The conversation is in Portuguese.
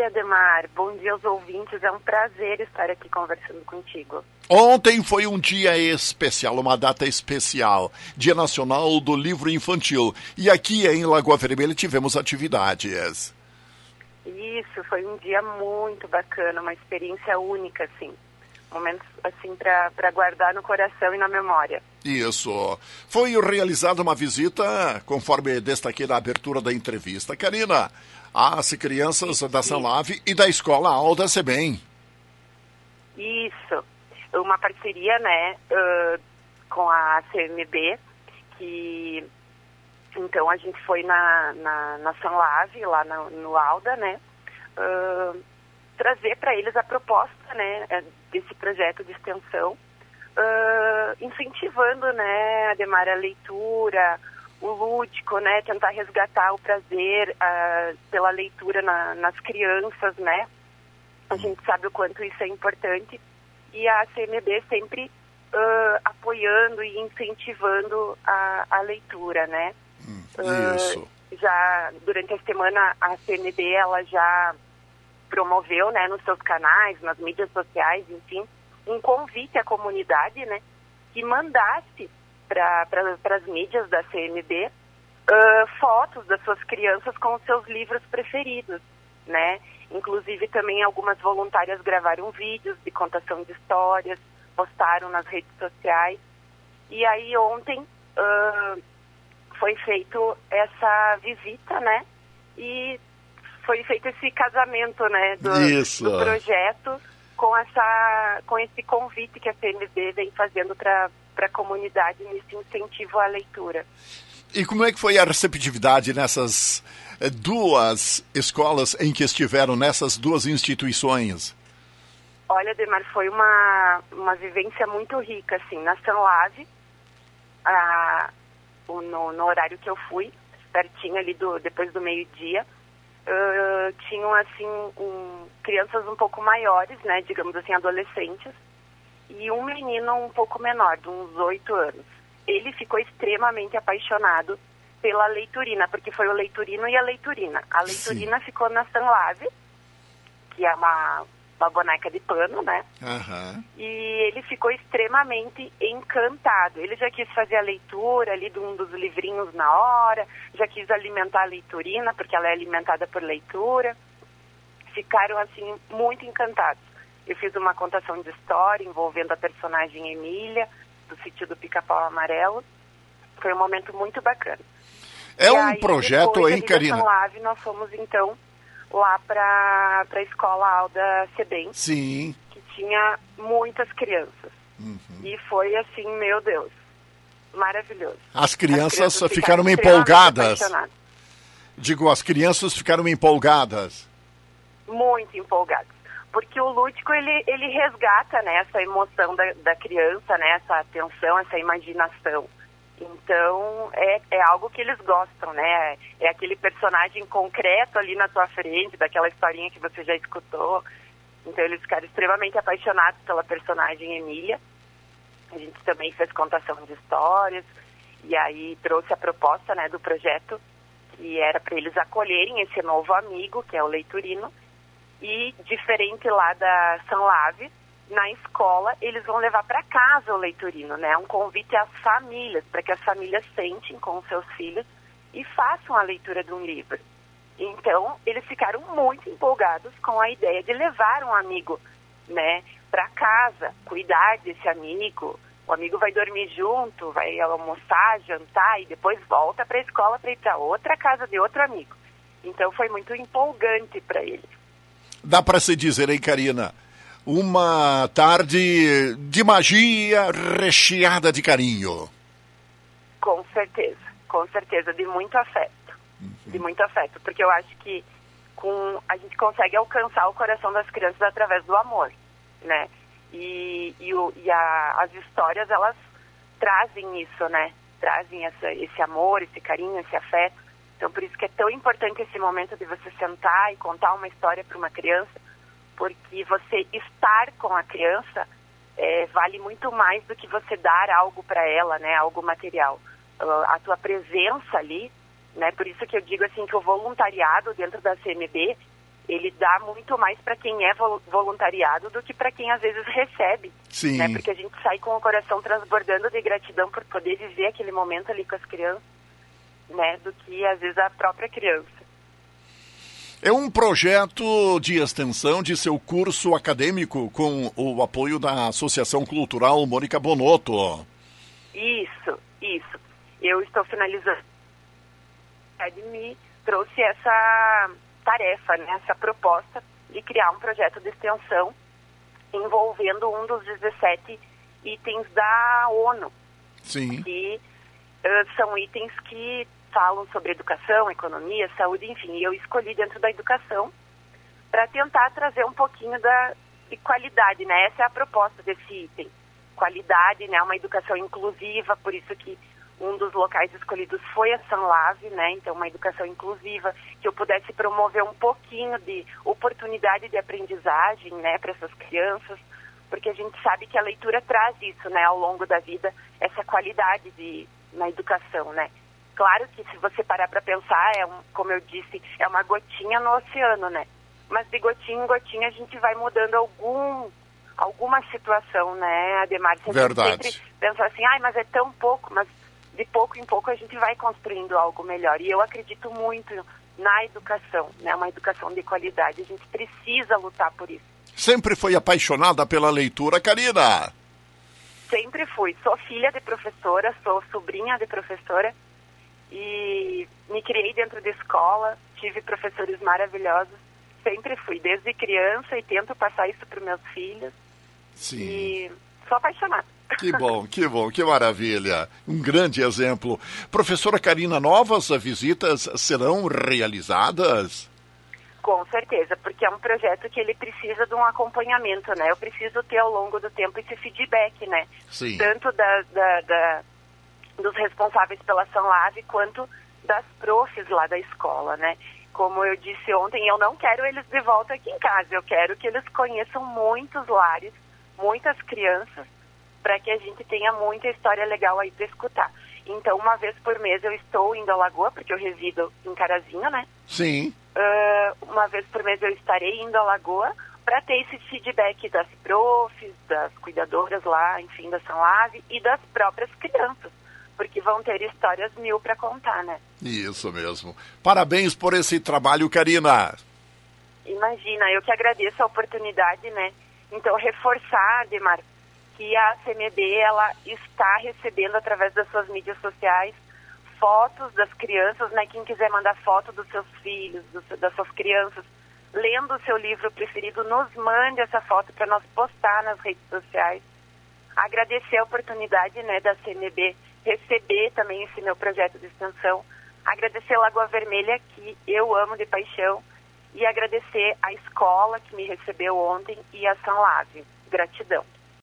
dia, Ademar. Bom dia aos ouvintes. É um prazer estar aqui conversando contigo. Ontem foi um dia especial, uma data especial, Dia Nacional do Livro Infantil. E aqui em Lagoa Vermelha tivemos atividades. Isso, foi um dia muito bacana, uma experiência única, assim. Momentos, assim, para guardar no coração e na memória. Isso. Foi realizada uma visita, conforme destaquei na abertura da entrevista. Karina, às crianças da Sanlave e da Escola Alda Sebem. Isso. Uma parceria, né, com a CMB, que... Então, a gente foi na Sanlave, lá no Alda, né, trazer para eles a proposta, né, desse projeto de extensão, incentivando, né, Ademar, a leitura, o lúdico, né, tentar resgatar o prazer pela leitura nas crianças, né. A gente sabe o quanto isso é importante e a CMB sempre apoiando e incentivando a leitura, né. Isso. Já durante a semana a CMB ela já promoveu, né, nos seus canais, nas mídias sociais, enfim, um convite à comunidade, né, que mandasse para as mídias da CMB fotos das suas crianças com os seus livros preferidos, né. Inclusive também algumas voluntárias gravaram vídeos de contação de histórias, postaram nas redes sociais. E aí ontem foi feito essa visita, né, e foi feito esse casamento, né, do projeto com esse convite que a CMB vem fazendo para a comunidade nesse incentivo à leitura. E como é que foi a receptividade nessas duas escolas em que estiveram, nessas duas instituições? Olha, Demar, foi uma vivência muito rica, assim, na Sanlave, no horário que eu fui, pertinho ali depois do meio-dia, tinham, assim, crianças um pouco maiores, né, digamos assim, adolescentes, e um menino um pouco menor, de uns 8 anos. Ele ficou extremamente apaixonado pela leiturina, porque foi o leiturino e a leiturina. A leiturina Sim. ficou na Sanlave, que é uma boneca de pano, né? Uhum. E ele ficou extremamente encantado. Ele já quis fazer a leitura ali de um dos livrinhos na hora, já quis alimentar a leiturina, porque ela é alimentada por leitura. Ficaram, assim, muito encantados. Eu fiz uma contação de história envolvendo a personagem Emília, do Sítio do Pica-Pau Amarelo. Foi um momento muito bacana. É um projeto, hein, Karina? Live, nós fomos, então, lá para a Escola Alda Sebem. Sim. Que tinha muitas crianças. Uhum. E foi, assim, meu Deus, maravilhoso. As crianças ficaram empolgadas. Digo, as crianças ficaram empolgadas. Muito empolgadas. Porque o lúdico, ele resgata, né, essa emoção da criança, né, essa atenção, essa imaginação. Então, é algo que eles gostam, né? É aquele personagem concreto ali na tua frente, daquela historinha que você já escutou. Então, eles ficaram extremamente apaixonados pela personagem Emília. A gente também fez contação de histórias. E aí trouxe a proposta, né, do projeto, que era para eles acolherem esse novo amigo, que é o leiturino. E, diferente lá da Sanlave, na escola, eles vão levar para casa o leiturino, né? Um convite às famílias, para que as famílias sentem com os seus filhos e façam a leitura de um livro. Então, eles ficaram muito empolgados com a ideia de levar um amigo, né, para casa, cuidar desse amigo. O amigo vai dormir junto, vai almoçar, jantar e depois volta para a escola para ir para outra casa de outro amigo. Então, foi muito empolgante para eles. Dá para se dizer, hein, Karina? Uma tarde de magia recheada de carinho. Com certeza, de muito afeto. De muito afeto, porque eu acho que a gente consegue alcançar o coração das crianças através do amor, né? As histórias, elas trazem isso, né? Trazem esse amor, esse carinho, esse afeto. Então, por isso que é tão importante esse momento de você sentar e contar uma história para uma criança, porque você estar com a criança vale muito mais do que você dar algo para ela, né, algo material. A tua presença ali, né, por isso que eu digo assim que o voluntariado dentro da CMB, ele dá muito mais para quem é voluntariado do que para quem às vezes recebe. Sim. Né? Porque a gente sai com o coração transbordando de gratidão por poder viver aquele momento ali com as crianças, né? Do que às vezes a própria criança. É um projeto de extensão de seu curso acadêmico com o apoio da Associação Cultural Mônica Bonotto. Isso. Eu estou finalizando. Ele me trouxe essa tarefa, né, essa proposta de criar um projeto de extensão envolvendo um dos 17 itens da ONU. Sim. Que são itens que falam sobre educação, economia, saúde, enfim. E eu escolhi dentro da educação para tentar trazer um pouquinho de qualidade, né? Essa é a proposta desse item. Qualidade, né? Uma educação inclusiva, por isso que um dos locais escolhidos foi a Sanlave, né? Então, uma educação inclusiva, que eu pudesse promover um pouquinho de oportunidade de aprendizagem, né, para essas crianças, porque a gente sabe que a leitura traz isso, né, ao longo da vida, essa qualidade na educação, né? Claro que se você parar para pensar, como eu disse, é uma gotinha no oceano, né? Mas de gotinha em gotinha a gente vai mudando alguma situação, né, Ademar? Verdade. A gente sempre pensa assim, mas é tão pouco, mas de pouco em pouco a gente vai construindo algo melhor. E eu acredito muito na educação, né? Uma educação de qualidade. A gente precisa lutar por isso. Sempre foi apaixonada pela leitura, Karina? Sempre fui. Sou filha de professora, sou sobrinha de professora e me criei dentro da escola, tive professores maravilhosos. Sempre fui, desde criança, e tento passar isso para os meus filhos. Sim. E sou apaixonada. Que bom, que maravilha. Um grande exemplo. Professora Karina, novas visitas serão realizadas? Com certeza, porque é um projeto que ele precisa de um acompanhamento, né? Eu preciso ter ao longo do tempo esse feedback, né? Sim. Tanto dos responsáveis pela Sanlave, quanto das profs lá da escola, né? Como eu disse ontem, eu não quero eles de volta aqui em casa, eu quero que eles conheçam muitos lares, muitas crianças, para que a gente tenha muita história legal aí para escutar. Então, uma vez por mês eu estou indo à Lagoa, porque eu resido em Carazinho, né? Sim. Uma vez por mês eu estarei indo à Lagoa para ter esse feedback das profs, das cuidadoras lá, enfim, da Sanlave e das próprias crianças, porque vão ter histórias mil para contar, né? Isso mesmo. Parabéns por esse trabalho, Karina. Imagina, eu que agradeço a oportunidade, né? Então, reforçar, Ademar, que a CMB, ela está recebendo através das suas mídias sociais fotos das crianças, né? Quem quiser mandar foto dos seus filhos, das suas crianças, lendo o seu livro preferido, nos mande essa foto para nós postar nas redes sociais. Agradecer a oportunidade, né, da CMB receber também esse meu projeto de extensão. Agradecer a Lagoa Vermelha, que eu amo de paixão, e agradecer a escola que me recebeu ontem e a Sanlave. Gratidão.